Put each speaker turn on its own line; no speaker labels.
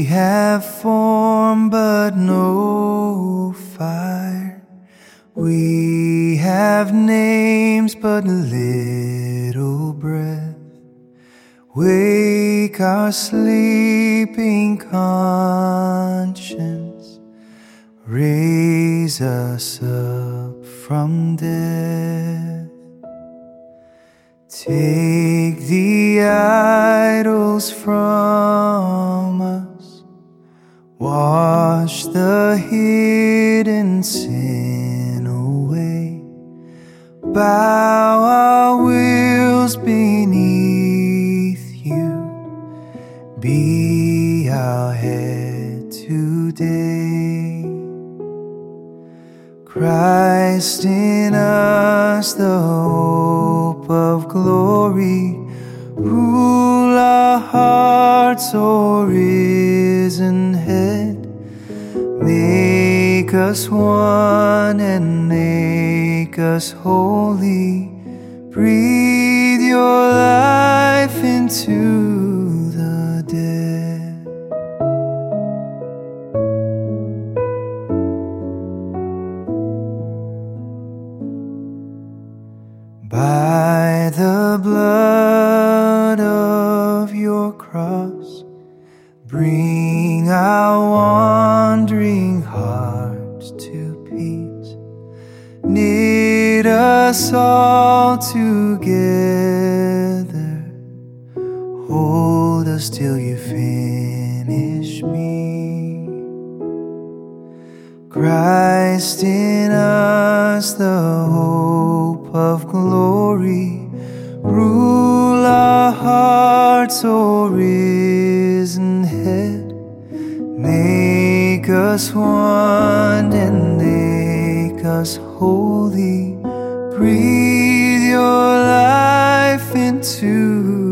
have form but no fire. We have names but little breath. Wake our sleeping conscience, raise us up from death. Take the idols from us, wash the hidden sin away, bow our wills beneath you, be our head today. Christ in us, the hope of glory, rule our hearts, O risen head. Make us one and make us holy. Breathe your life into the dead. By the blood of your cross, bring our wandering hearts to peace. Knit us all together, hold us till you finish me. Christ in us, the hope of glory, rule our hearts, O risen head. Make us one and make us holy. Breathe your life into